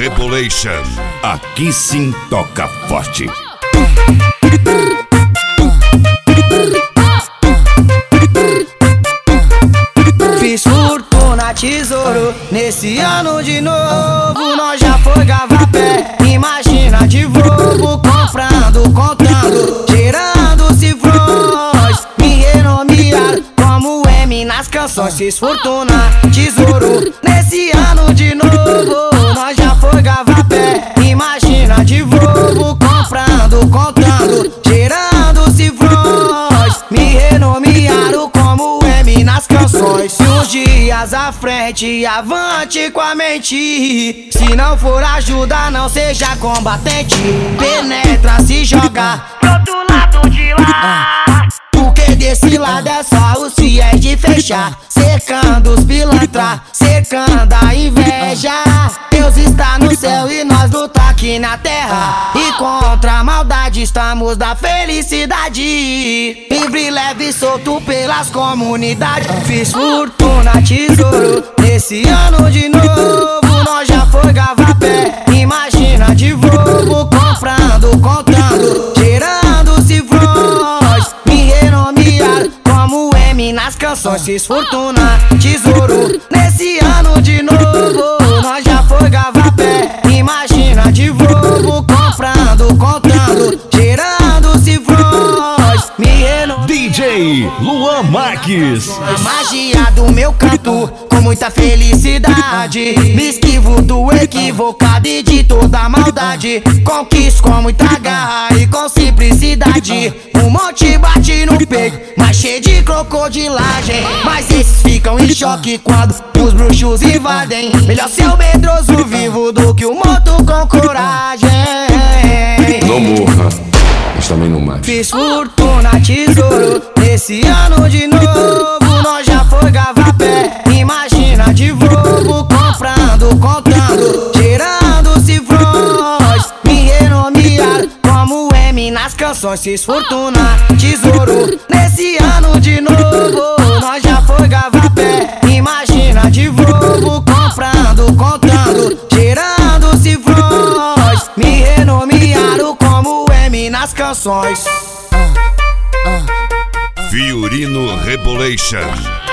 Rebolation. Aqui sim toca forte. Fiz fortuna, tesouro, nesse ano de novo. Nós já foi Gavapé, imagina de Volvo. Comprando, contando, gerando cifrões. Me renomear como M nas canções. Fiz fortuna, tesouro, nesse ano de novo. Nós já foi Gavapé, imagina de Volvo. Comprando, contando, gerando cifrões. Me renomearam como M nas canções. E uns dias à frente, avante com a mente. Se não for ajuda, não seja combatente. Penetra, se joga pro outro lado de lá. Porque desse lado é só os fiéis de fechar. Cercando os pilantra, cercando a inveja. Deus está no céu e nós luta aqui na terra. E contra a maldade estamos da felicidade. Livre, leve e solto pelas comunidades. Fiz fortuna, tesouro, nesse ano de novo. Nós já foi Gavapé, imagina de Volvo. Comprando, contando, gerando cifrões. Me renomear como M nas canções. Fiz fortuna, tesouro, nesse ano de novo. Nós já foi Gavapé, imagina de Volvo. Comprando, contando, gerando cifrões. Me renomear. DJ Luan Marques. A magia do meu canto, com muita felicidade. Me esquivo do equivocado e de toda maldade. Conquisto com muita garra e com simplicidade. Um monte bate no peito, mas cheio de crocodilagem. Mas esses ficam em choque quando os bruxos invadem. Melhor ser o medroso vivo do que o morto com coragem. Não morra, mas também não mate. Fiz fortuna, tesouro, nesse ano de novo. Nós já foi Gavapé, imagina de Volvo. Comprando, contando, gerando cifrões. Me renomear como M nas canções. Fiz fortuna, tesouro, nesse ano de novo. Nós já foi Gavapé, imagina de Volvo. Comprando, contando, gerando cifrões. Me renomearam como M nas canções. Fiorino Rebolation.